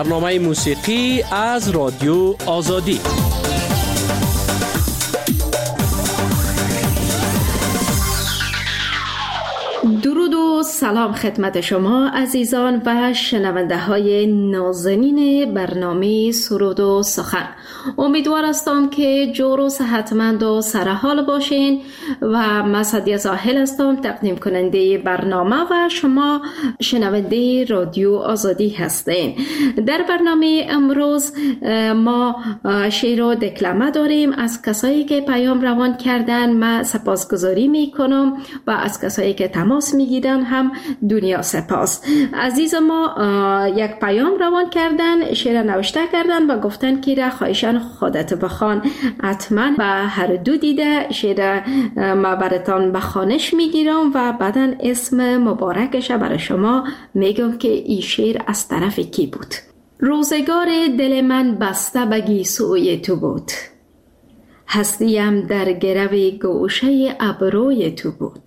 برنامه موسیقی از رادیو آزادی. درود و سلام خدمت شما عزیزان و شنونده های نازنین برنامه سرود و سخن. امیدوار هستم که جور و صحتمند و سرحال باشین و من سعدیه زاهل هستم، تقدیم کننده برنامه و شما شنونده رادیو آزادی هستین. در برنامه امروز ما شعر و دکلمه داریم از کسایی که پیام روان کردن. من سپاسگزاری میکنم و از کسایی که تماس میگیرن هم دنیا سپاس. عزیز ما یک پیام روان کردن، شعر نوشته کردن و گفتن که خواهشان خودت بخوان. حتما و هر دو دیده شعر ما براتان بخوانش میگیرم و بعدن اسم مبارکش برای شما میگم که این شعر از طرف کی بود. روزگار دل من بسته به گیسوی تو بود، هستیم در گرو گوشه ابروی تو بود.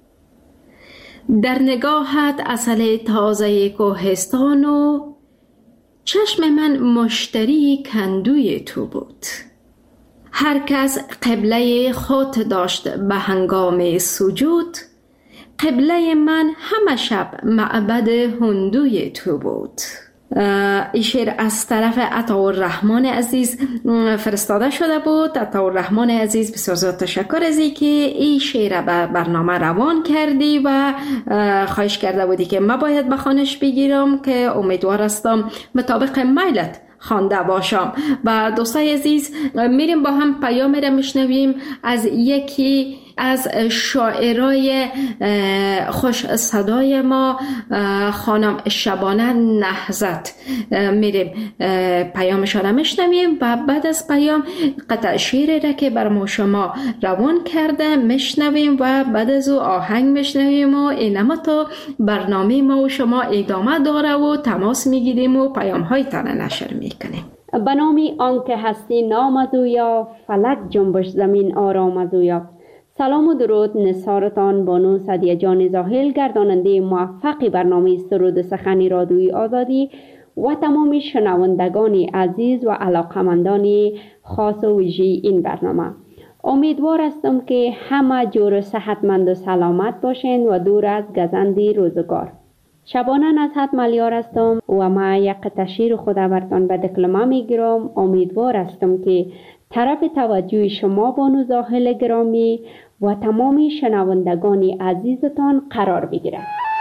در نگاهت عسل تازه کوهستان و چشم من مشتری کندوی تو بود. هر کس قبله خود داشت به هنگام سجود، قبله من همه شب معبد هندوی تو بود. این شعر از طرف عطاالرحمن عزیز فرستاده شده بود. عطاالرحمن عزیز بسیار زیاد تشکر از این که این شعر به برنامه روان کردی و خواهش کرده بودی که من باید بخوانش بگیرم که امیدوار هستم مطابق میلت خوانده باشم. و دوستای عزیز میریم با هم پیام را میشنویم از یکی از شاعرای خوش صدای ما، خانم شبانه نهضت. میریم پیامش را میشنویم و بعد از پیام قطع شعر را که بر ما شما روان کرده میشنویم و بعد از او آهنگ میشنویم و اینما تا برنامه ما و شما ادامه داره و تماس میگیریم و پیام های تانه نشر میکنیم. به نام آنکه هستی نام از اویا، فلک جنبش زمین آرام از اویا. سلام و درود نثارتان بانو سعدیه جان زاهل، گرداننده موفق برنامه سرود سخن رادیوی آزادی و تمام شنوندگان عزیز و علاقمندان خاص و ویژه این برنامه. امیدوار هستم که همه جور صحتمند و سلامت باشین و دور از گزند روزگار. شبانه نصحت ملیار هستم و ما یک تشیر خود برتان به دکلمه میگیرم. امیدوار هستم که طرف توجه شما بانو زاهل گرامی و تمام شنوندگان عزیزتان قرار بگیرد.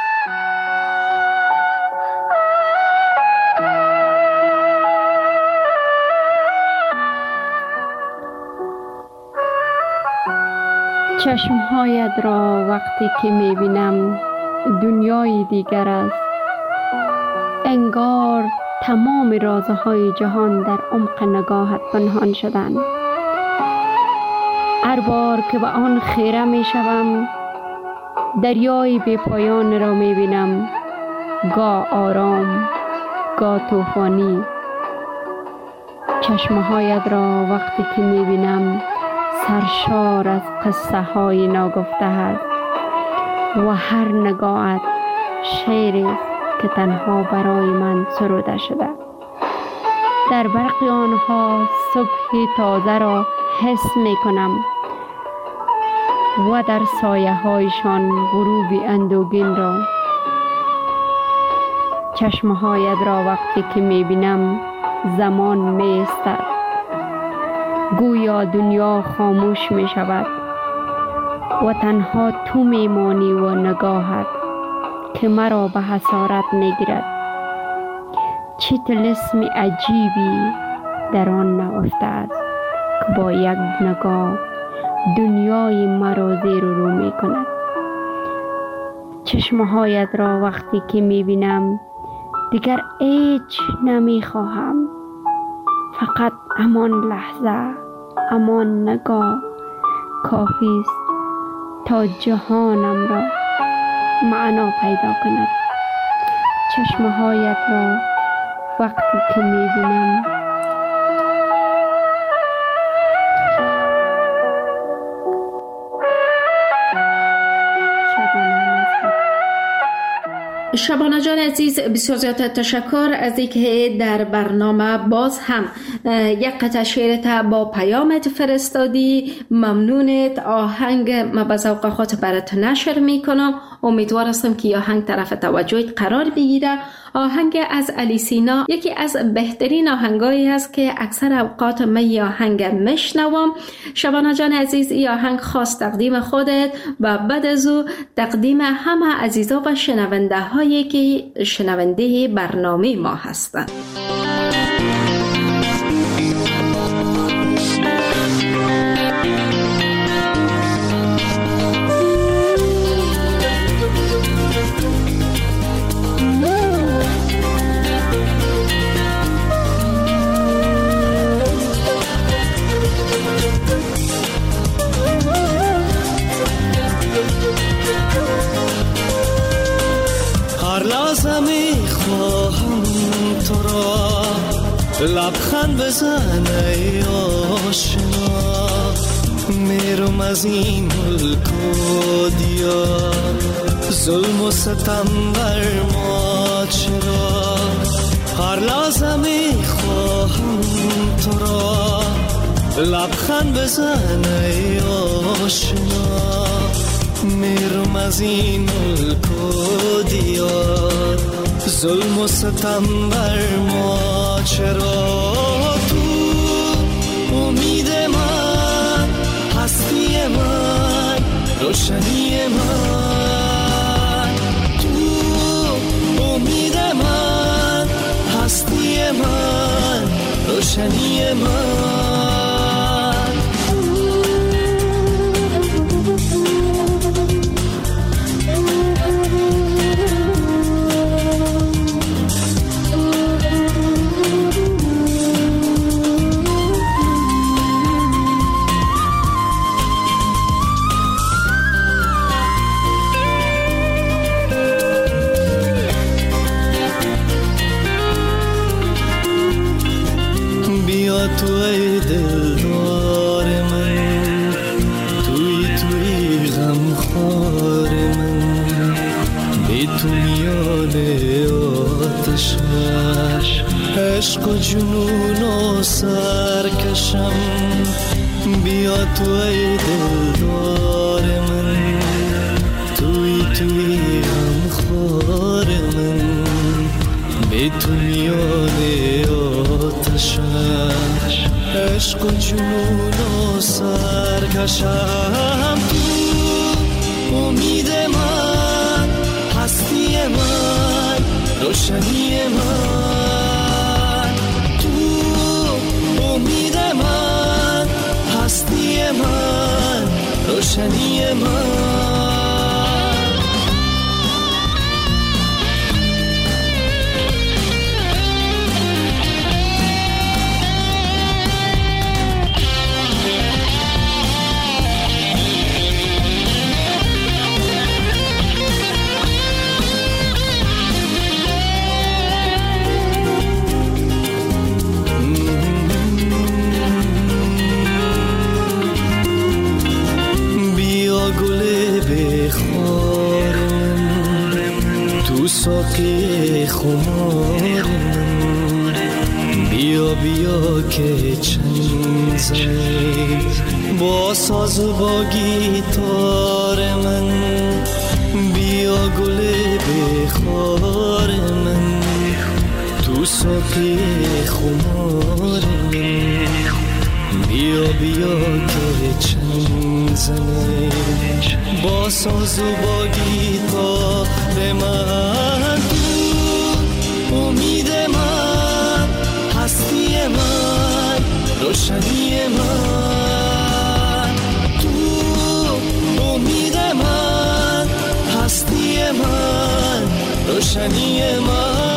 چشمهایت را وقتی که میبینم دنیای دیگر است. انگار تمام رازهای جهان در عمق نگاهت پنهان شدند. هر بار که به آن خیره می شوم دریای بی پایان را می بینم، گاه آرام گاه طوفانی. چشمهایت را وقتی که می بینم سرشار از قصه های ناگفته است و هر نگاهت شعری که تنها برای من سروده شده. در برق آنها صبح تازه را حس می کنم و در سایه هایشان غروب اندوگین را. چشمهایت را وقتی که می بینم زمان می استد، گویا دنیا خاموش می شود و تنها تو می مانی و نگاهت که مرا به حسارت می گیرد. چه طلسم عجیبی در آن نهفته است که با یک نگاه دنیای مرا زیر و رو می کند. چشمهایت را وقتی که می بینم دیگر هیچ نمی خواهم، فقط همان لحظه، همان نگاه کافی است تا جهانم را معنا پیدا کند. چشمهایت را وقتی که می بینم شبانه جان عزیز، بسیار زیاد تشکر از اینکه در برنامه باز هم یک قطعه شعرت با پیامت فرستادی. ممنونت. آهنگ ما به ذوق خاطر برات نشر میکنم. امیدوار هستم که آهنگ طرف توجهت قرار بگیره. آهنگ از علی سینا یکی از بهترین آهنگایی است که اکثر اوقات من آهنگ میشنوم. شبانه جان عزیز، این آهنگ خاص تقدیم خودت و بعد از او تقدیم همه عزیزا و شنونده هایی که شنونده برنامه ما هستند. لبخند بزن ای آشنا، میرم از این ملک و دیار، ظلم و ستم بر ما چرا؟ هر لحظه میخواهم تو را، لبخند بزن ای آشنا، میرم از این ملک و دیار، ظلم و ستم بر ما چرا؟ تو امید من، هستی من، روشنی من، تو امید من، هستی من، روشنی من. تو ای دلدار من، توی غمخوار من، بی تو میان آتش عشق و جنون و سرکشم. بیا تو ای دلدار من، توی غمخوار من، بی تو میان آتش عشق و جنون و سرکشم. تو امید من، هستی من، روشنی من، تو امید من، هستی من، روشنی من. ساقی خمار من، بیا که چنگ زنیم با ساز و با گیتار من. بیا گل بخار من، تو ساقی خمار من، بیا که چنگ زنیم با ساز و با گیتار من. تو امید من، هستی من، روشنی من، تو امید من، هستی من، روشنی من.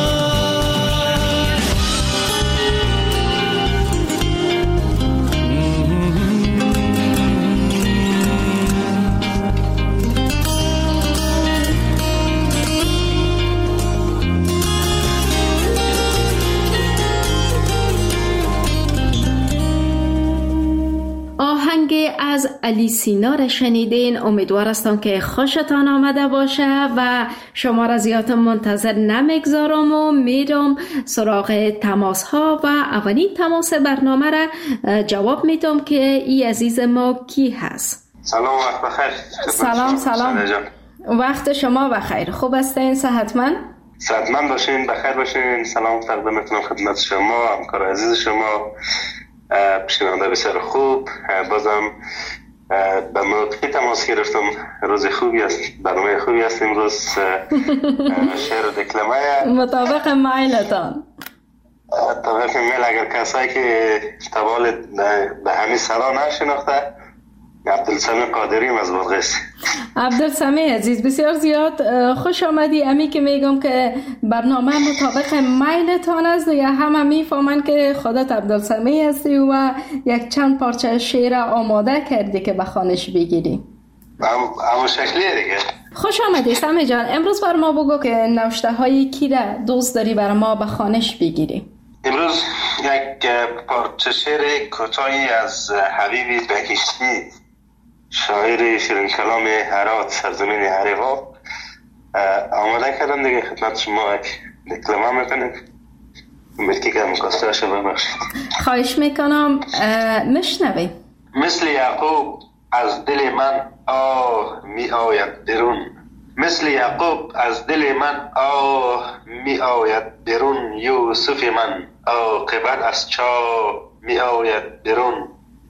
آهنگ از علی سینا را شنیدین. امیدوار هستم که خوشتان آمده باشه و شما را زیاد منتظر نمیگذارم و میرم سراغ تماس ها و اولین تماس برنامه را جواب میدم که ای عزیز ما کی هست. سلام، وقت بخیر. سلام. وقت شما بخیر. خوب هستین؟ صحتمند باشین، بخیر باشین. سلام تقدیم میکنم خدمت شما، همکار عزیز شما، شنونده بسیار خوب. بازم به موقعی تماس گرفتم. روز خوبی است، برنامه خوبی است امروز. شعر و دکلمه مطابق میلتان. مطابق میل. اگر کسایی که تبال به همین صدا نشناخته، عبدالسمی قادریم از بلغیس. عبدالسمی عزیز، بسیار زیاد خوش آمدی. امی که میگم که برنامه مطابق میلتان است، یا همه میفهمن که خودت عبدالسمی هستی و یک چند پارچه شعر آماده کردی که به خوانش بگیری. همون شکلیه دیگه. خوش آمدی سمی جان. امروز بر ما بگو که نوشته های کی را دوست داری بر ما به خوانش بگیری؟ امروز یک پارچه شعر کوتاهی از حبیب بهشتی، شاعر شیرین کلام هرات، سرزمین هریوا، آماده کردم دیگه. خدمت شما یک دکلمه میکنیم. ملکی که مکاسته شده ببخشید. خواهش میکنم مشنوی. مثل یعقوب از دل من آه می آید بیرون، مثل یعقوب از دل من آه می آید بیرون، یوسف من عاقبت از چاه می آید بیرون.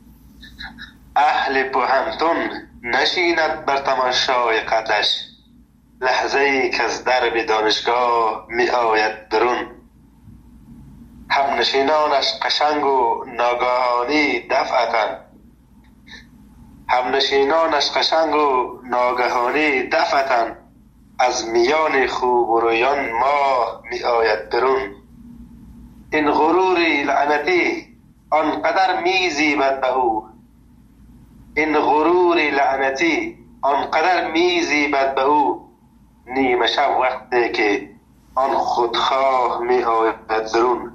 اهل بوهمتون نشیند بر تماشای قدش، لحظه ای که از درب دانشگاه می آید برون. هم نشینانش قشنگ و ناگهانی دفعتن، هم نشینانش قشنگ و ناگهانی دفعتن، از میان خوب و رویان ماه می آید برون. این غروری لعنتی آنقدر می زیبد به او، این غرور لعنتی آنقدر میزیبد به او، نیمه شب وقتی که آن خودخواه می آید درون.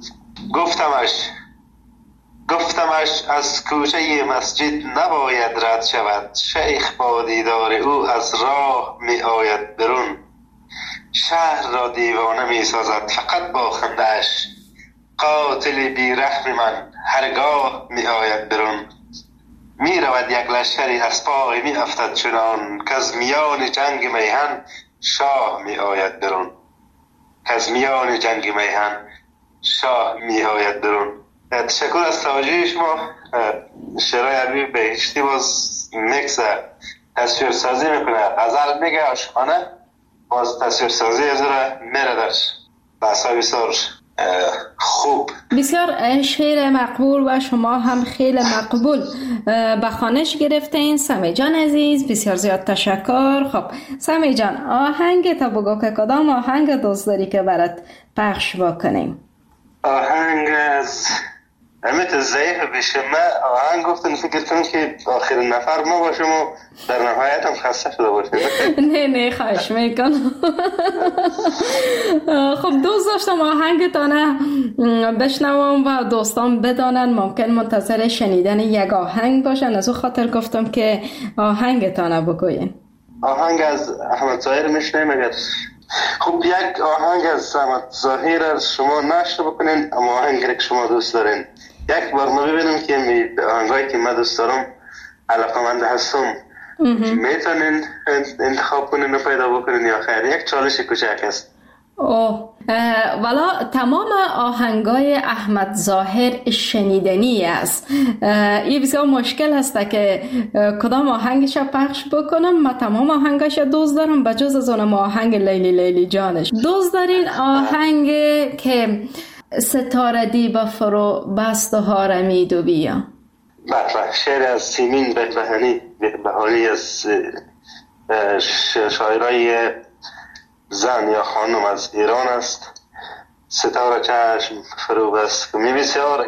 گفتمش از کوچه مسجد نباید رد شود، شیخ با دیدار او از راه می آید برون. شهر را دیوانه می سازد فقط با خنده‌اش، قاتل بیرحم من هرگاه می آید برون. می رود یک لشکری از پای می افتد چنان، که از میان جنگ میهن شاه می آید برون، که از میان جنگ میهن شاه می آید برون. تشکر از توجه شما. شعرهای عربی بهشتی باز میکس تصویر سازی میکنه، غزل میگه، عاشقانه، باز تصویر سازی از را میره درش. بحثا بسیار خوب، بسیار شعر مقبول و شما هم خیلی مقبول به خوانش گرفتین. سمی جان عزیز بسیار زیاد تشکر. خب سمی جان، آهنگ تا بگو که کدام آهنگ دوست داری که برات پخش بکنیم؟ آهنگ از امیت ضعیف بشمه. آهنگ گفتن فکر کنم که آخرین نفر ما باشم و در نهایت هم خسته شده باشم. نه خواهش میکنم. خب دوست داشتم آهنگتانه بشنوم و دوستان بدانن ممکن منتظر شنیدن یک آهنگ باشن، از او خاطر گفتم که آهنگتانه بگوین. آهنگ از احمد ظاهر میشنیم اگر خب یک آهنگ از احمد ظاهر شما نشر بکنین، اما آهنگی که شما دوست دارین یک بار ما ببینیم که آهنگایی که من دوست دارم علاقمند هستم میتونین انتخاب کنین و پیدا بکنین یا خیر؟ یک چالش کوچک است. والا تمام آهنگای احمد ظاهر شنیدنی است. این بسیار مشکل است که کدام آهنگش پخش بکنم. من تمام آهنگش دوست دارم بجز از اونم آهنگ لیلی لیلی جانش. دوست دارین آهنگ که ستاره دیبا فرو بست و هارمی دو بیا؟ بله، شعر از سیمین بهبهانی از شاعرای زن یا خانم از ایران است. ستاره چشم فرو بست که بسیار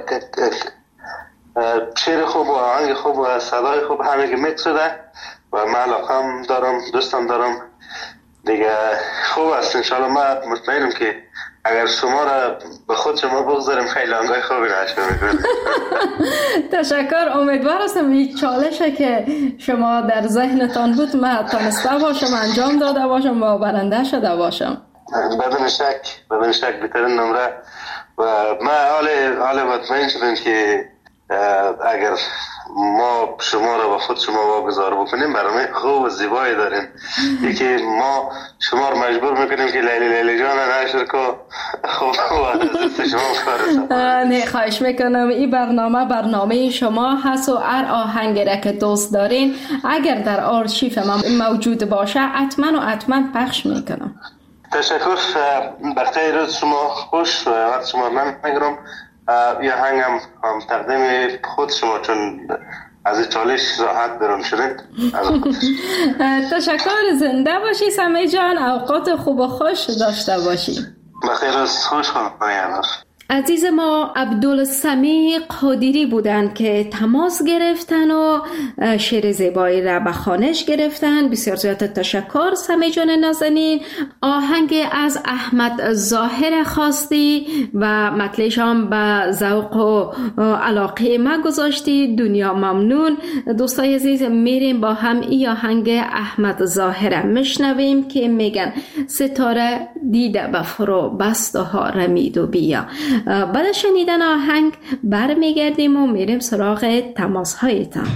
شعر خوب و آهنگ خوب و صدای خوب همه که میکس شده و من علاقم دارم، دوستم دارم دیگه. خوب است انشاءالله. من مطمئنم که اگر شما را به خود شما بگذاریم خیلی لانگای خوبی نشون میکنه. تشکر. امیدوار هستم این چالشه که شما در ذهنتان بود من تانسته باشم انجام داده باشم و برنده شده باشم. بدون شک بهترین نمره و ما حال مطمئن شدیم که اگر ما شما را با خود شما واگذار بکنیم برنامه خوب و زیبایی داریم. یکی ما شما را مجبور میکنیم که لیلی جان نشر کو خوب شما نه خواهش میکنم. این برنامه شما هست و هر آهنگی را که دوست دارین اگر در آرشیف من موجود باشه حتما پخش میکنم. تشکر. بخیر روز شما خوش. وقت شما نمیگیرم. یه هنگم هم تقدیم خود شما چون از چالش راحت برام شدید. تشکر. زنده باشی سمی جان. اوقات خوب و خوش داشته باشی. بخیر روز خوش کنم. عزیز ما عبدالسمیع قادری بودند که تماس گرفتن و شعر زیبایی را به خوانش گرفتن. بسیار زیاد تشکر سمیع جان نازنین. آهنگ از احمد ظاهر خواستی و مطلعش هم به ذوق و علاقه ما گذاشتی. دنیا ممنون. دوستای عزیز میریم با هم این آهنگ احمد ظاهر میشنویم که میگن ستاره دیده به فرو بست و ها رمید و بیا. بعد شنیدن آهنگ برمیگردیم و میریم سراغ تماس هایتان.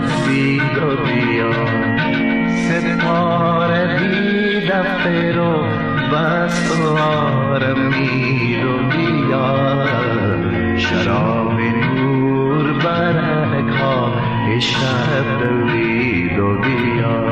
رسید و بیا ستاره دیدم فرو بست و آرمید و بیا شراب نور برکا شب دوید و بیا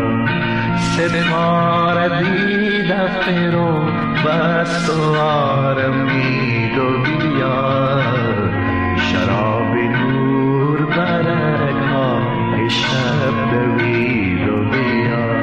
ستاره دیدم فرو بست و آرمید و بیا شراب نور برکا شب دوید و بیا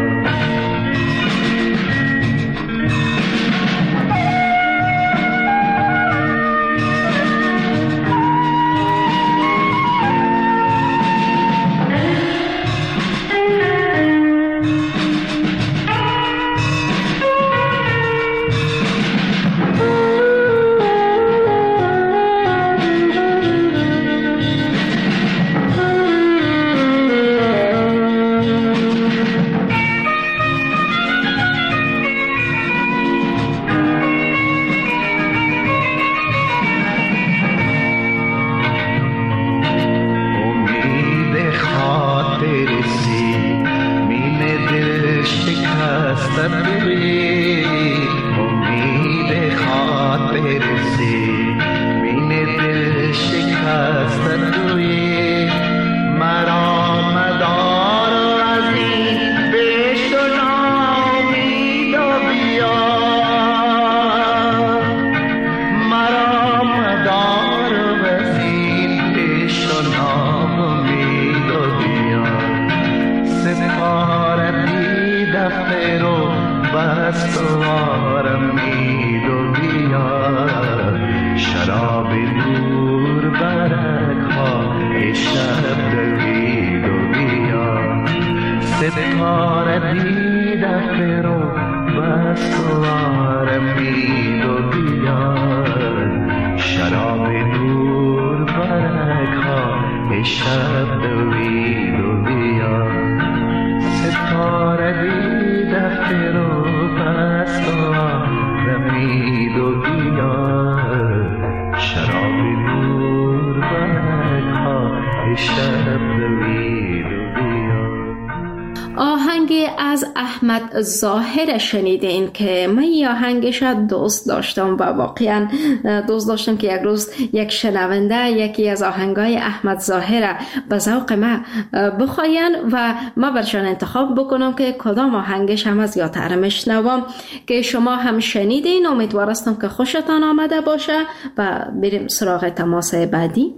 آهنگ از احمد ظاهر شنیدین که من این آهنگش دوست داشتم و واقعا دوست داشتم که یک روز یک شنونده یکی از آهنگای احمد ظاهر به ذوق من بخواین و ما برشان انتخاب بکنم که کدام آهنگش هم از یادتر میشنوم که شما هم شنیدین. امیدوارستم که خوشتان آمده باشه و بریم سراغ تماس بعدی.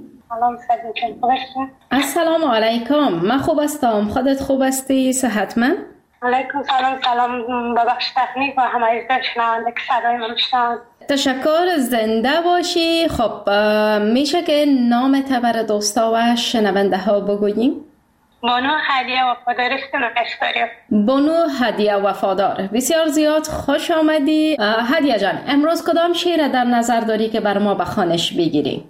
السلام علیکم. من خوب هستم، خودت خوب هستی؟ صحتمند؟ علیکم سلام. ببخش تکنیک و همه شنونده که صدای من میشنوند. تشکر، زنده باشی. خب میشه که نام تبر دوستا و شنونده ها بگوییم؟ بانو هدیه وفادار است. بانو هدیه وفادار، بسیار زیاد خوش آمدی. هدیه جان، امروز کدام شعر در نظر داری که بر ما بخوانش بگیری؟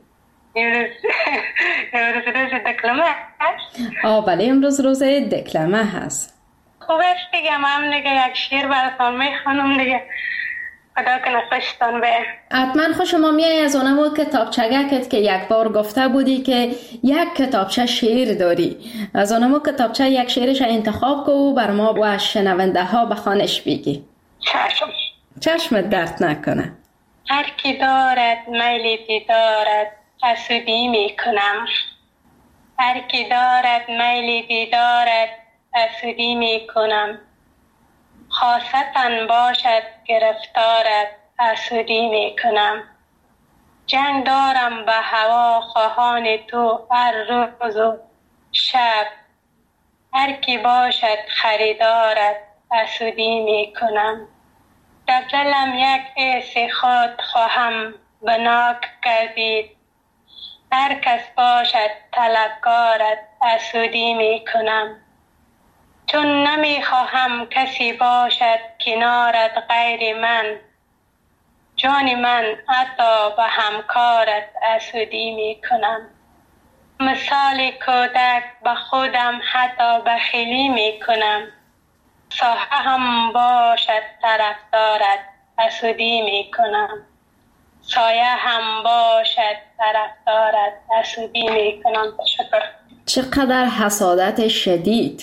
امروز روز دکلمه هست؟ بله، امروز روز دکلمه هست. خوب است دیگه، من دیگه یک شعر براتون میخوانم دیگه، خدا کنه خوشتان به. حتما خوشم میای از اونمو کتابچگکت که یک بار گفته بودی که یک کتابچه شعر داری، از اونمو کتابچه یک شعرش انتخاب کو و بر ما و شنونده ها بخوانش بگی. چشمت درد نکنه. هر کی دارد میل دیدارت حسودی میکنم، هر کی دارد میل دیدارت حسودی میکنم، خاصتاً باشد گرفتارت حسودی میکنم. جنگ دارم به هوا خواهان تو هر روز و شب، هر کی باشد خریدارت حسودی میکنم. در دلم یک حس خود خواهم بناک کردید، هر کس باشد طلبکارت حسودی میکنم. چون نمیخواهم کسی باشد کنارت غیر من، جان من حتی به همکارت حسودی میکنم. مثال کودک به خودم حتی بخیلی میکنم، ساحه هم باشد طرفدارت حسودی میکنم، سایه هم باشد طرفدارت حسودی میکنم. تشکر. چقدر حسادت شدید.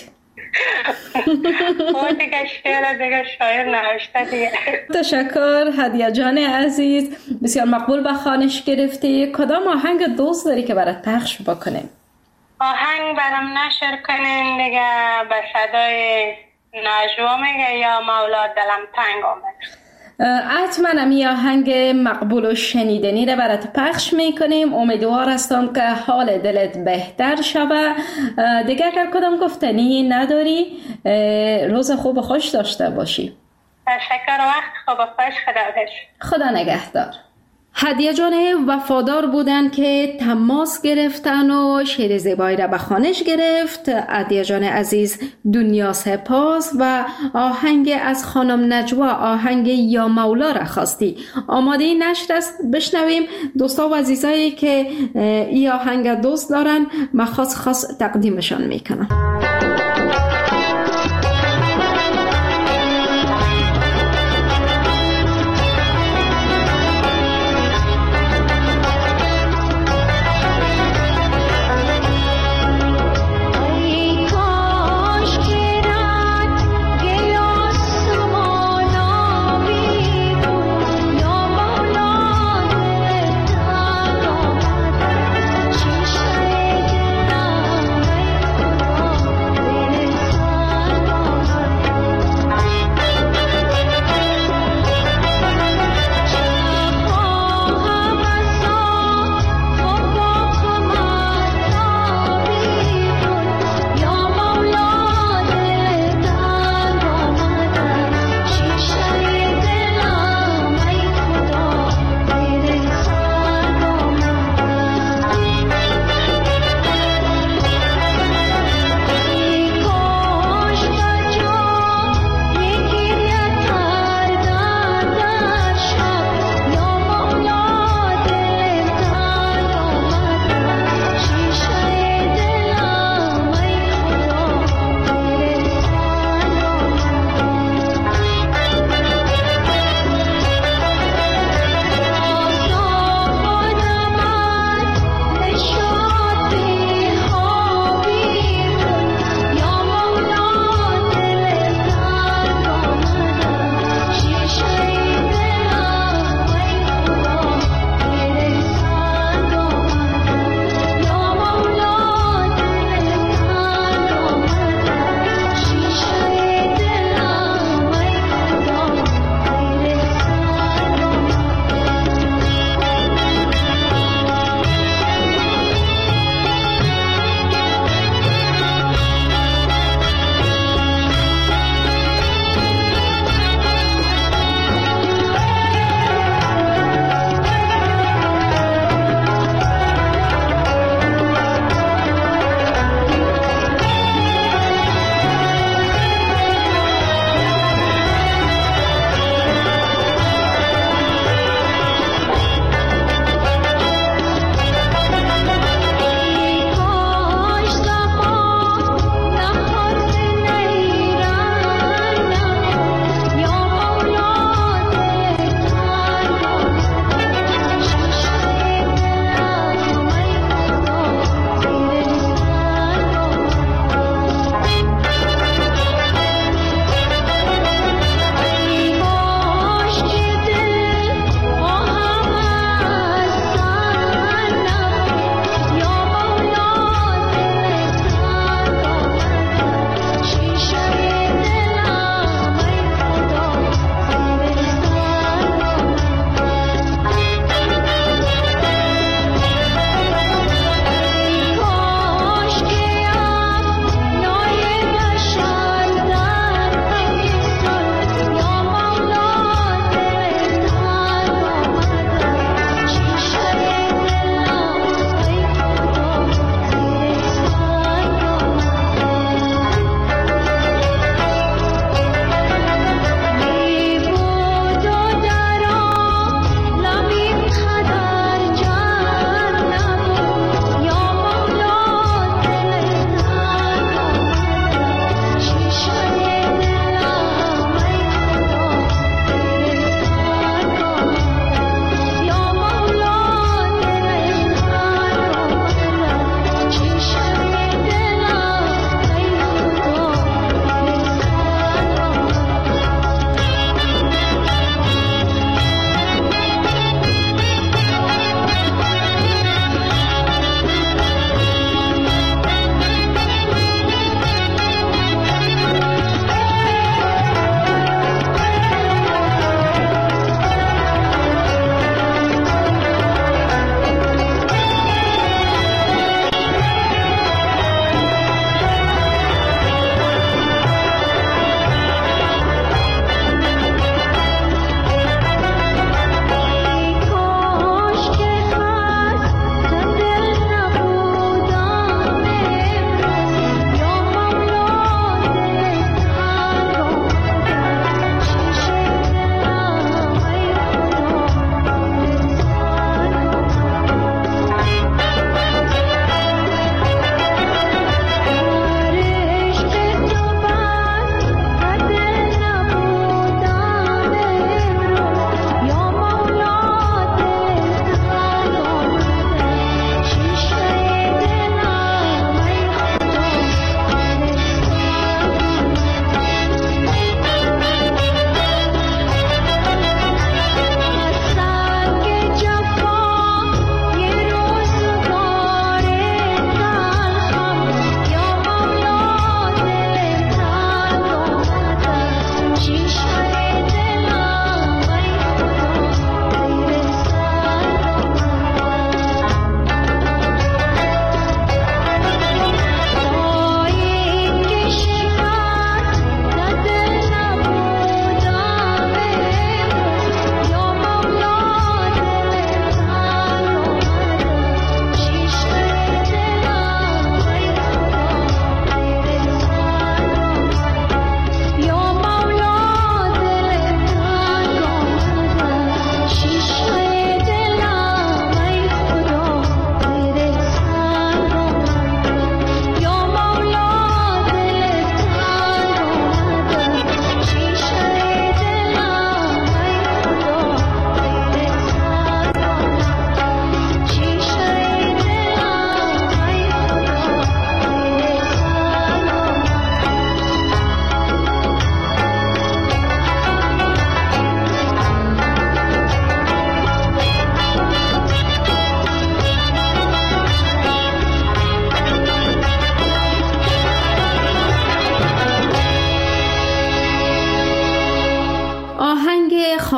خود دیگه شعر دیگه شاعر نوشته دیگه. تشکر هدیه جان عزیز، بسیار مقبول و خوانش گرفتی. کدام آهنگ دوست داری که برات پخش بکنیم؟ آهنگ برام نشر کنین دیگه، به صدای نجوا میگه یا مولا دلم تنگ آمد. حتما همی آهنگ مقبول و شنیدنی را برات پخش میکنیم. امیدوار هستم که حال دلت بهتر شوه. دیگه اگر کدام گفتنی نداری، روز خوب و خوش داشته باشی. تشکر، وقت خوب و خوش. خدا نگهدار. هدیه جان وفادار بودن که تماس گرفتن و شعر زیبایی را به خوانش گرفت. هدیه جان عزیز دنیا سپاس و آهنگ از خانم نجوا، آهنگ یا مولا را خواستی. آماده نشر است، بشنویم. دوستا و عزیزایی که این آهنگ دوست دارن من خاص تقدیمشان میکنم.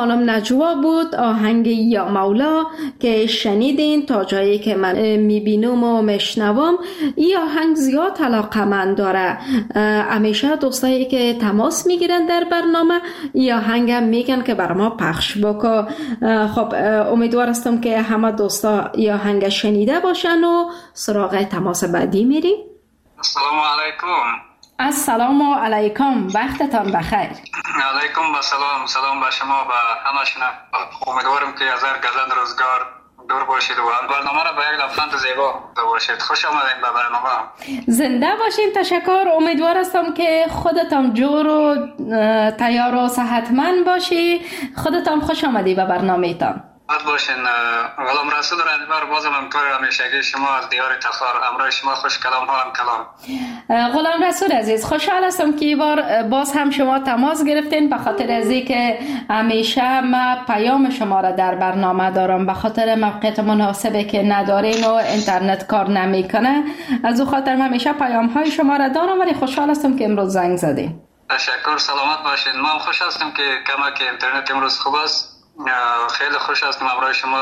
خانم نجوا بود، آهنگ یا مولا که شنیدین. تا جایی که من میبینم و میشنوم این آهنگ زیاد علاقمند داره. همیشه دوستایی که تماس میگیرن در برنامه این آهنگ هم میگن که بر ما پخش بکن. خب امیدوار هستم که همه دوستا این آهنگ شنیده باشن و سراغ تماس بعدی میریم. السلام علیکم. السلام علیکم، وقتتان بخیر. علیکم السلام. سلام به شما و همه شما. امیدوارم که از هر گزند روزگار دور باشید و برنامه را به یک لبخند زیبا باشید. خوش آمدید به برنامه. زنده باشین. تشکر. امیدوار هستم که خودتان جور و تیار و صحتمند باشی. خودتان خوش آمدی به برنامه تان. باشین. غلام رسول رنجبر، بازم همکار همیشگی شما از دیار تخار. امروز شما خوش کلام ها هم کلام. غلام رسول عزیز، خوشحال هستم که بار باز هم شما تماس گرفتین، به خاطر ازی که همیشه ما پیام شما را در برنامه دارم. به خاطر موقعیت مناسبی که ندارین و اینترنت کار نمیکنه، از او خاطر همیشه پیام های شما را دارم، ولی خوشحال هستم که امروز زنگ زدین. تشکر. سلامت باشین. من خوش هستم که کمک اینترنت امروز خوب است. خیلی خوش هستم امروز شما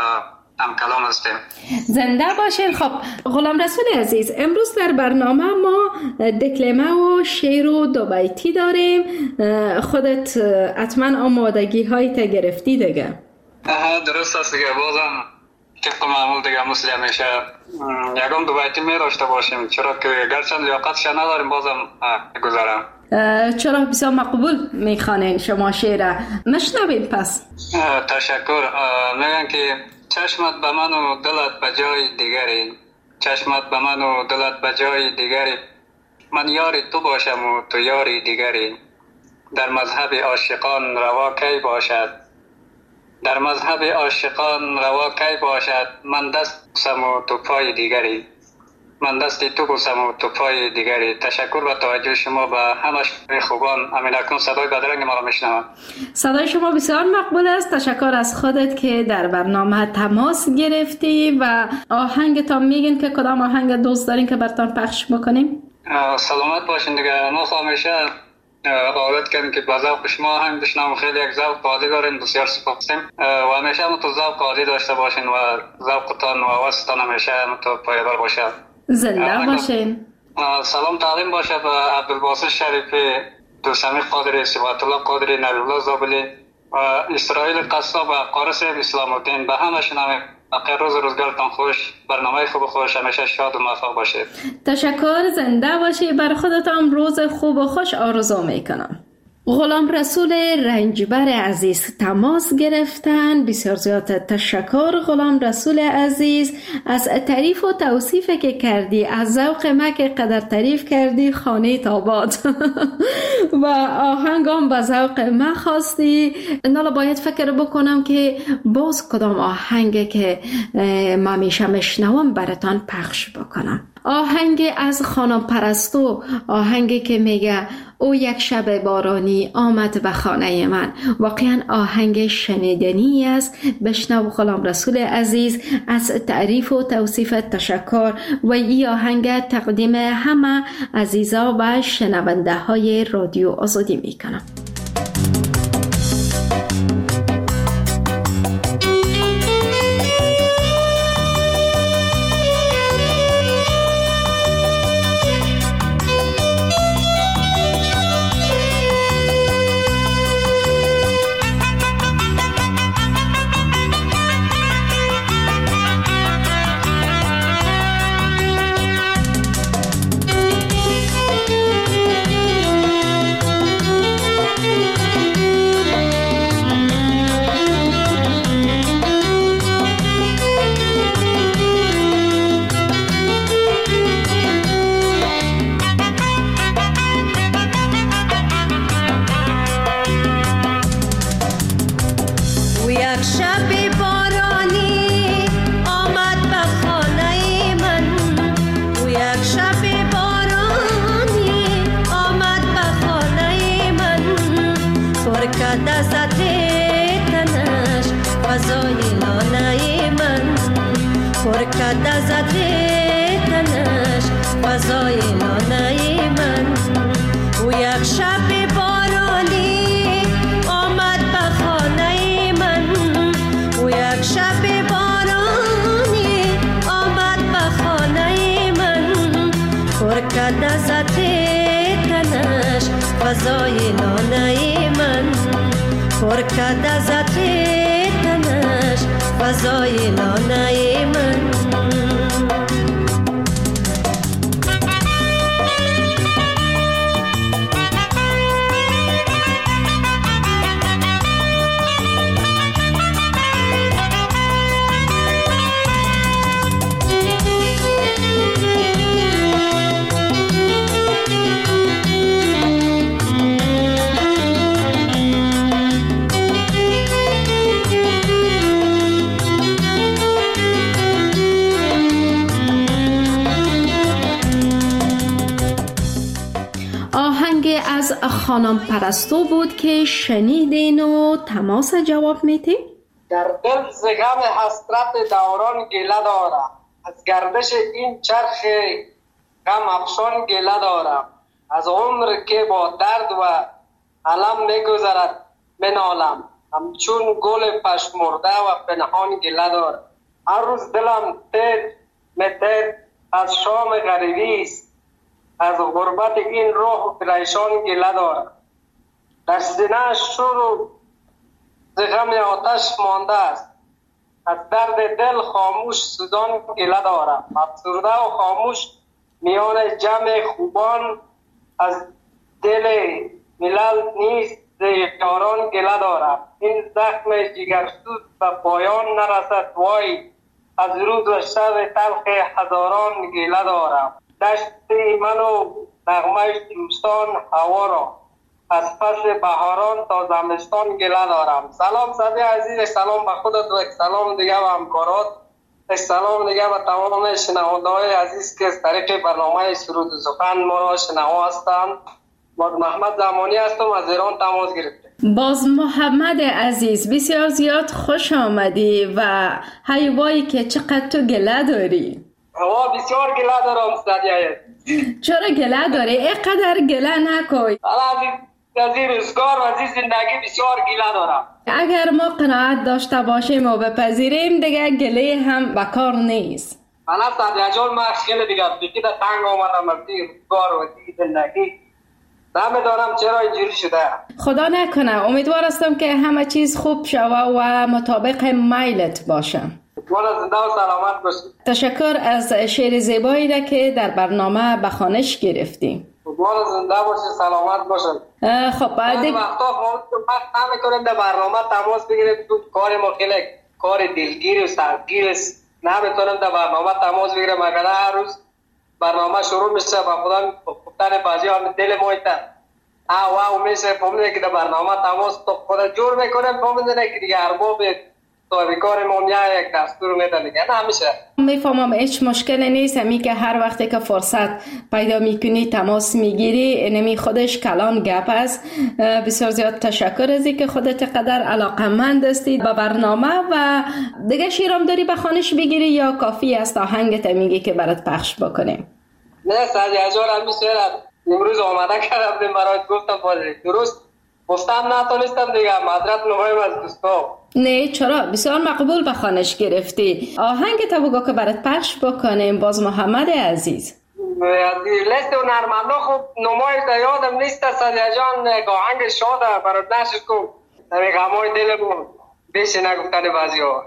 هم کلام هستیم. زنده باشین. خب غلام رسول عزیز، امروز در برنامه ما دکلمه و شعر و دو بیتی داریم. خودت حتما آمادگی های تا گرفتی دیگه؟ درست است دیگه. بازم طبق معمول دیگه مثل همیشه یکم دو بیتی می داشته باشیم، چرا که گرچند لیاقتش نداریم بازم گذارم. چرا بسیار مقبول میخوانین شما شعر. مشنویم پس. تشکر. میگن که چشمت به من و دلت به جای دیگری، چشمت به من و دلت به جای دیگری، من یاری تو باشم و تو یاری دیگری، در مذهب عاشقان روا کی باشد، در مذهب عاشقان روا کی باشد، من دست بوسم و تو پای دیگری، من دستی تو بوسم و تو پای دیگری. تشکر به توجه شما به همه خوبان. امین اکنون صدای بدرنگ ما را میشنوم. صدای شما بسیار مقبول است. تشکر از خودت که در برنامه تماس گرفتی و آهنگتان میگین که کدام آهنگ دوست دارین که براتون پخش بکنیم؟ سلامت باشین دیگه. ما همیشه عادت کردیم که با ذوق شما آهنگ بشنویم. خیلی یک ذوق عالی دارین. بسیار سپاسیم و همیشه هم تو ذوق عالی داشته باشین و ذوقتان و حواستان همیشه تو پایدار باشه. زنده باشین. سلام تعلیم باشه به عبدالباسط شریفی، دوستمی قادری، صفات الله قادری، نبی الله زابلی و اسرائیل قصاب و قارس اسلام الدین. به همشون هم روز روزگارتان خوش، برنامه خوب خوش، همیشه شاد و موفق باشید. تشکر. زنده باشی. بر خودتان روز خوب و خوش آرزو میکنم. غلام رسول رنجبر عزیز تماس گرفتن. بسیار زیاد تشکر غلام رسول عزیز از تعریف و توصیف که کردی، از ذوق ما که قدر تعریف کردی خانه تاباد و آهنگام به ذوق ما خواستی. حالا باید فکر بکنم که باز کدام آهنگ که ما میشه مشنوم براتان پخش بکنم. آهنگ از خانم پرستو، آهنگی که میگه او یک شب بارانی آمد به خانه من. واقعا آهنگ شنیدنی است. بشنو غلام رسول عزیز. از تعریف و توصیف تشکر و این آهنگ تقدیم همه عزیزا و شنونده های رادیو آزادی میکنم. یک شب بارانی آمد به خانه فضای لانه من پر کرد از عطر تنش فضای لانه من. از خانم پرستو بود که شنیدین و تماس جواب میتین؟ در دل ز غم حسرت دوران گله دارم، از گردش این چرخ غم افشان گله دارم، از عمر که با درد و علم میگذرد منالم، همچون گل پشمرده و پنهان گله دارم. هر روز دلم تیر از شام غریبی است، از غربت این روح پریشان گله دارم. در سینه شور ز غم آتش مانده است، از درد دل خاموش سوزان گله دارم. افسرده و خاموش میان جمع خوبان، از دل ملل نیست ز یاران گله دارم. این زخم جگرسوز به پایان نرسد وای، از روز و شب تلخ هزاران گله دارم. دشت من و نغمه دوستان هوا را، از فصل بهاران تا زمستان گله دارم. سلام صدی عزیز، سلام به خودت و سلام دیگه به همکارات، سلام دیگه به تمام شنونده های عزیز که از طریق برنامه سرود و سخن ما را شنوا هستند. باز محمد زمانی هستم، از ایران تماس گرفتم. باز محمد عزیز بسیار زیاد خوش آمدی و هیوایی که چقدر تو گله داری. بسیار گله دارم صدی. چرا گله داری؟ اینقدر گله نکن. از این روزگار و از این زندگی بسیار گله دارم. اگر ما قناعت داشته باشیم و بپذیریم دیگه گله هم بکار نیست. من صدی جان من خیلی دیگه بگید تنگ آمدم از این روزگار و از این زندگی. نمیدانم چرا اینجوری شده. خدا نکنه، امیدوار هستم که همه چیز خوب شوه و مطابق میلت باشه. مالا زنده و سلامت باشید. تشکر از شعر زیبایی را که در برنامه به خوانش گرفتیم. مالا زنده باشید، سلامت باشید. خب بعد وقتا ما نمی‌کنیم در برنامه تماس بگیریم، تو کار ما خیلی کار دلگیر و سختگیر است، نمی‌تونیم در برنامه تماس بگیریم. اگر هر روز برنامه شروع میشه با خدا گفتن بازی هم دل ما ایت واو میشه، فهمیدن که در برنامه تماس تو خدا جور میکنیم، فهمیدن که دیگه ارباب کار ما یک دستور میدن دیگه. نه همیشه میفهمم، هیچ مشکلی نیست. همین که هر وقتی که فرصت پیدا میکنی تماس میگیری، نمی خودش کلان گپ است. بسیار زیاد تشکر از اینکه خودت قدر علاقمند هستی به برنامه. و دیگه شیرام داری به خوانش بگیری یا کافی است آهنگت میگی که برات پخش بکنیم؟ نه صدی هزار همی شعر امروز آماده کردم برات گفتم بازی درست گفتم نتونستم دیگه، معذرت میخوایم از دوستا. نه چرا، بسیار مقبول به خوانش گرفتی. آهنگت بگو که برات پخش بکنیم. باز محمد عزیز لیست هنرمندا خوب نمایش یادم نیست. صدی جان آهنگ شاده برات نشر کن، در غمای دلمون بیش نگفتن بعضی‌ها.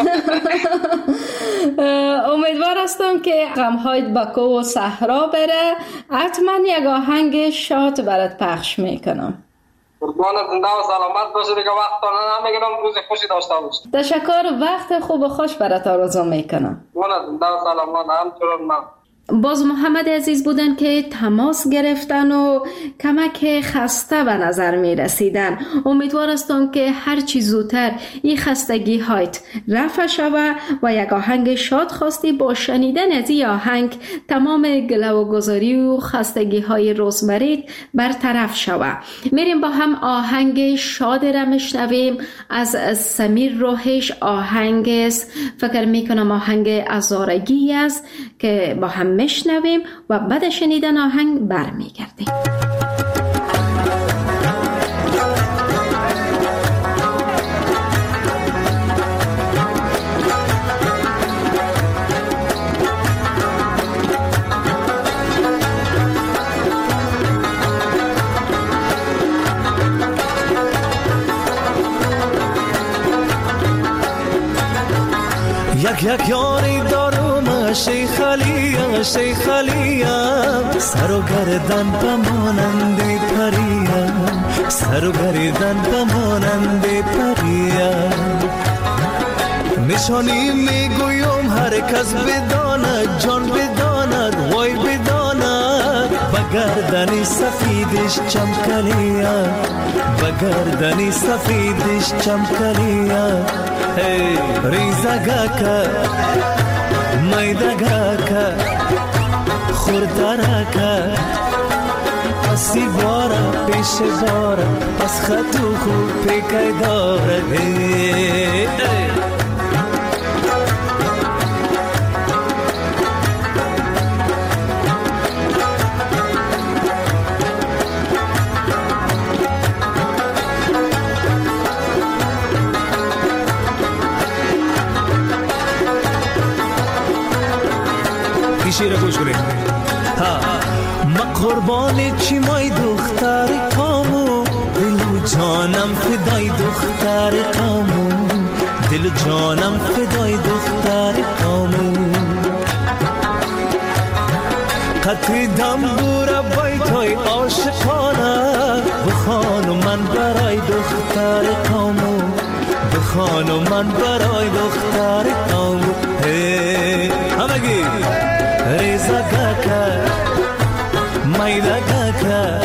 امیدوار هستم که غم‌هایت با کو و صحرا بره. حتما یک آهنگ شاد برات پخش میکنم. قربان زنده و سلامت باشه دیگه. وقت نمیگیرم، روز خوشی داشته باشید. تشکر، وقت خوب و خوش برات آرزو میکنم. قربان زنده و سلامت. همچنان من. باز محمد عزیز بودن که تماس گرفتن و کمک خسته به نظر می رسیدن. امیدوار هستم که هر چی زودتر این خستگی هایت رفع شوه و یک آهنگ شاد خواستی. با شنیدن از این آهنگ تمام گله و گذاری و خستگی های روزمره برطرف شوه. میریم با هم آهنگ شاد را میشنویم از سمیر روحش. آهنگ است، فکر میکنم آهنگ ازارگی است که با هم میشنویم و بعد شنیدن آهنگ برمیگردیم. یک یاری دارم شیخ علیم سر و گردن بمانند پریم سر و گردن بمانند پریم نشانی میگویم هر کس بداند جان بداند وای بداند بگردنی سفیدش چمکلیم بگردنی سفیدش چمکلیم ریزگاکا میدگاکا خوردرکا پسی بارا پیش بارا پس خطو خوب پیکای داره شیر گوش کنید ما قربان چی مای دختر کامو دل و جانم فدای دختر کامو دل و جانم فدای دختر کامو قطر دنبور بیتای عاشقانه بخوانو من برای دختر کامو بخوانو من برای دختر کامو همگی ریزگاکا میدگاکا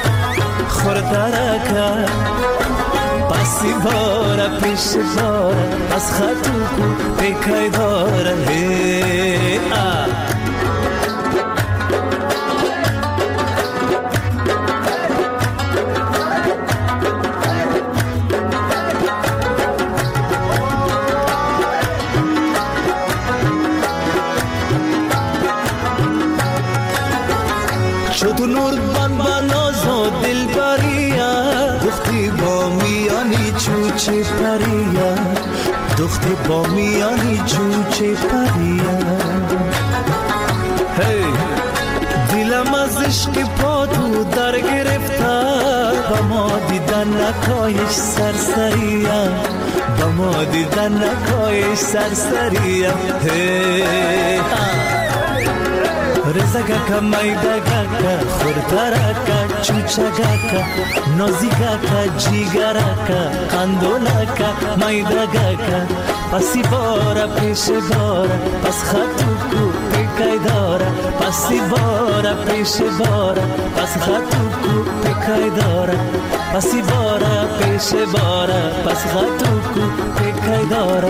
خوردرکا پسی بارا پیش بارا از خطو کو پیکای داره شد نور بان بنازو دل بریا دختی با میانی چوچه پریا دختی با میانی چوچه پریا دلم از عشق پاتو در گرفته با ما دیدن نکایش سرسریا با ما دیدن نکایش سرسریا رزگاکا میدگاکا خوردرکا چوچگاکا نازیگاکا جیگراکا قندولاکا میدگاکا پسی بارا پیش بارا پس خطو کو پیکای دارا پسی بارا پیش بارا پس خطو کو پیکای دارا پسی بارا پیش بارا پس خطو کو پیکای دارا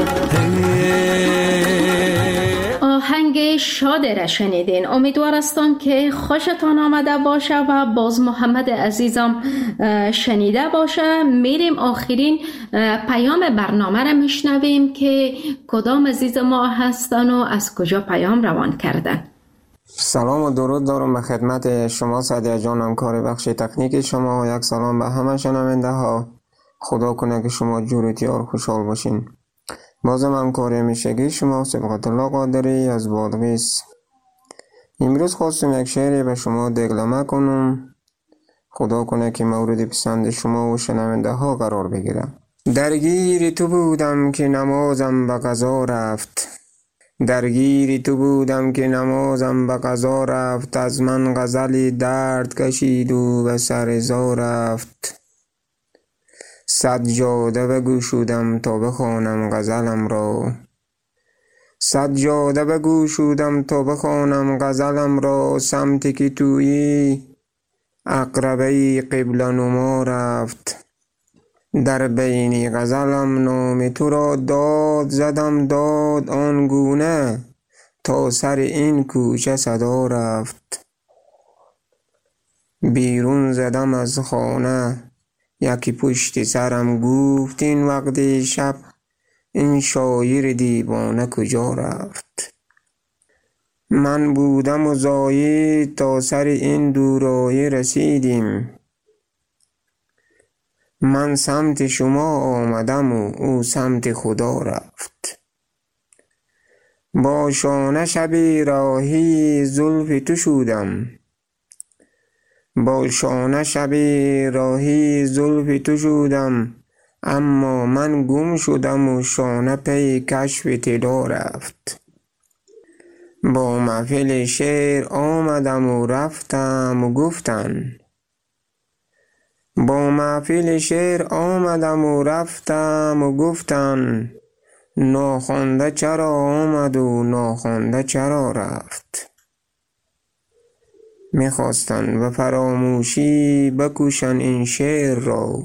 آهنگ شاد را شنیدین. امیدوار هستم که خوشتان آمده باشه و باز محمد عزیزم شنیده باشه. میریم آخرین پیام برنامه را میشنویم که کدام عزیز ما هستن و از کجا پیام روان کردن. سلام و درود دارم به خدمت شما سعدیه جان، همکار بخش تکنیک شما، و یک سلام به همه شنونده ها. خدا کنه که شما جورتیار خوشحال باشین. بازم همکار همیشگی شما صبغت الله قادری از بادغیس. امروز خواستم یک شعری به شما دگلمه کنم. خدا کنه که مورد پسند شما و شنونده ها قرار بگیره. درگیر تو بودم که نمازم به قضا رفت، درگیر تو بودم که نمازم به قضا رفت، از من غزلی درد کشید و به سر زا رفت. سجاده بگشودم تا بخوانم غزلم را، سجاده بگشودم تا بخوانم غزلم را، سمتی که تویی عقربه قبله نما رفت. در بین غزلم نام تو را داد زدم داد آنگونه، تا سر این کوچه صدا رفت. بیرون زدم از خانه یکی پشت سرم گفت این وقت شب این شاعر دیوانه کجا رفت. من بودم و زاید تا سر این دورایه رسیدیم، من سمت شما آمدم و او سمت خدا رفت. با شانه شب راهی زلف تو شدم، با شانه شب راهی زلف تو شدم، اما من گم شدم و شانه پی کشف طلا رفت. با محفل شعر آمدم و رفتم و گفتن، با محفل شعر آمدم و رفتم و گفتن، ناخوانده چرا آمد و ناخوانده چرا رفت. میخواستن و فراموشی بکوشن این شعر را،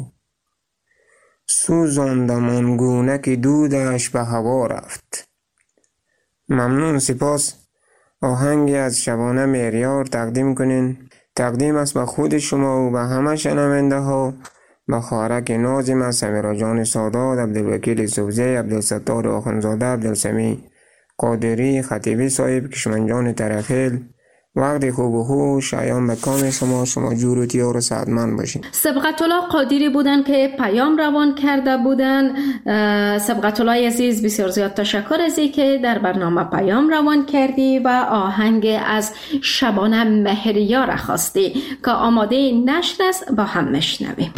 سوزاندم آنگونه که دودش به هوا رفت. ممنون، سپاس. آهنگی از شبانه مهریار تقدیم کنین. تقدیم است به خود شما و به همه شنونده ها، به خواهرک نازم از سمیرا جان سادات، عبدالوکیل زوزه، عبدالستار آخوندزاده، عبدالسمیع قادری، خطیبی صاحب، کشمن جان طرفیل. وقت خوب و خوش شایان به کام شما جور و تیار و سعدمند باشین. سبقت الله قادری بودن که پیام روان کرده بودن. سبقت الله عزیز، بسیار زیاد تشکر از این که در برنامه پیام روان کردی و آهنگ از شبانه مهریار خواستی که آماده نشر است، با هم مشنویم.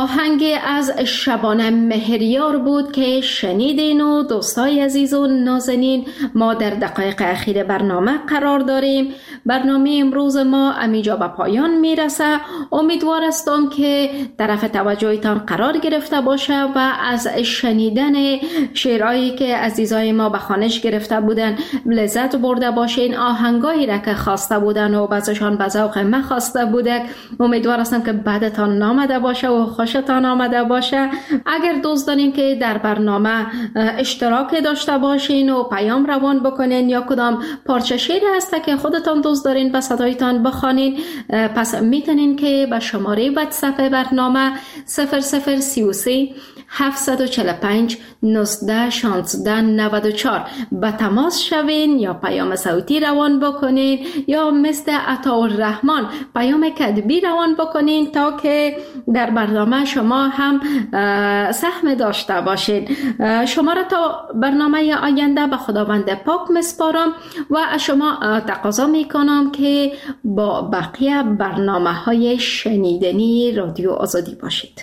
آهنگ از شبانه مهریار بود که شنیدین و دوستای عزیز و نازنین ما در دقایق اخیر برنامه قرار داریم. برنامه امروز ما امیجا به پایان میرسه. امیدوار هستم که طرف توجهتان قرار گرفته باشه و از شنیدن شعرهایی که عزیزای ما به خوانش گرفته بودن لذت برده باشین. آهنگایی را که خواسته بودن و بعضشان به ذوق من خواسته بوده، امیدوار هستم که بعدتان نامده باشه و خوشتان آمده باشه. اگر دوست دارین که در برنامه اشتراک داشته باشین و پیام روان بکنین یا کدام پارچه شعر هسته که خودتان دوست دارین به صدایتان بخوانین، پس میتونین که به شماره واتساپ برنامه 0033 745 19 16 94 به تماس شوین یا پیام صوتی روان بکنین یا مثل عطاالرحمن پیام کتبی روان بکنین تا که در برنامه شما هم سهم داشته باشین. شما را تا برنامه آینده به خداوند پاک مسپارم و از شما تقاضا میکنم که با بقیه برنامه های شنیدنی رادیو آزادی باشید.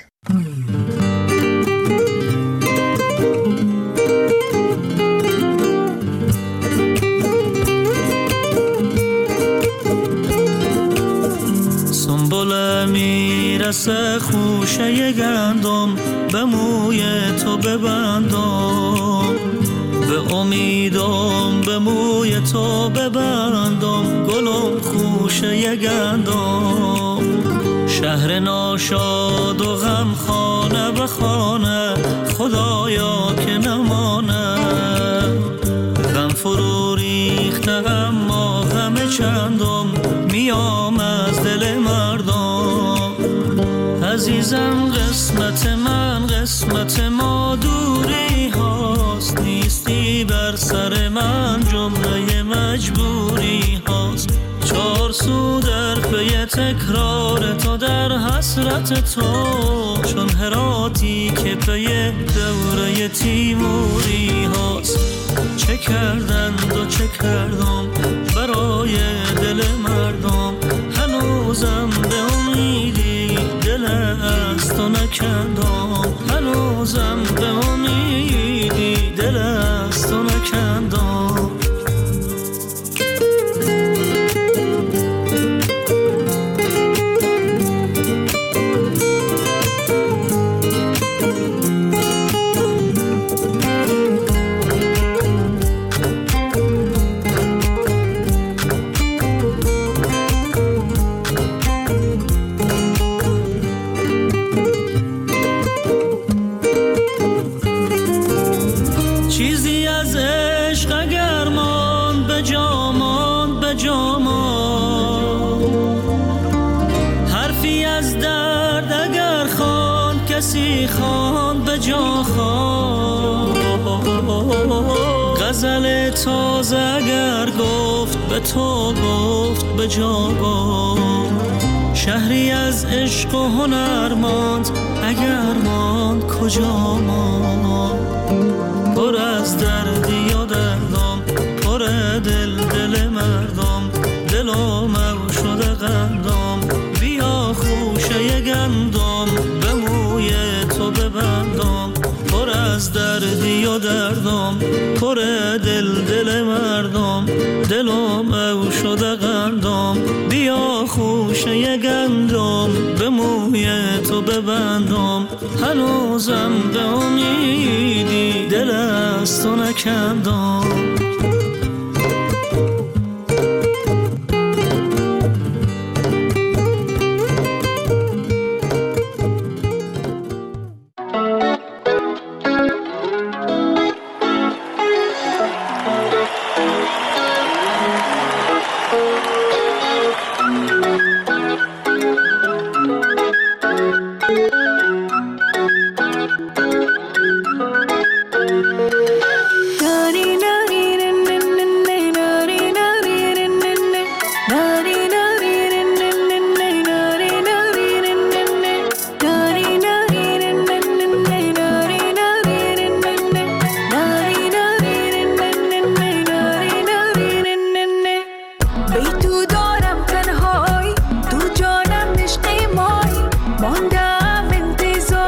سنبله میرسه خوشه گندم به موی تو ببندم، به امیدم به موی تو ببندم گلم خوشه گندم. شهر ناشاد و غم خانه به خانه خدایا که نمانه، غم فرو ریخته اما غم چندم میام از دل مردم. عزیزم قسمت من قسمت ما دوری هاست، نیستی بر سر من جمله مجبوری هاست. چار سو در پی تکرار تو در حسرت تو، چون هراتی که پی دوره تیموری هاست. چه کردند و چه کردم برای دل مردم، هنوزم به امیدی دل از تو نکندم، هنوزم به امیدی دل از تو نکندم. غزل تازه اگر گفت به تو گفت به جا گفت، شهری از عشق و هنر ماند اگر ماند کجا ماند. پر از دردی و دردم پر دل دل مردم، دلم او شده قندم بیا خوشه گندم به موی تو ببندم. پر از دردی و دردم پر دل دل مردم، دلم او شده قندم بیا خوشه گندم به موی تو ببندم. هنوزم به امیدی دل از تو نکندم. ماندم انتظار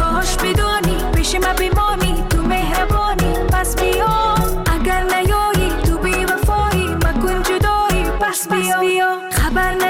کاش بدونی پیش من بمانی تو مهربانی پس بیا اگر نیایی تو بی وفایی مکن جدایی پس بیا خبر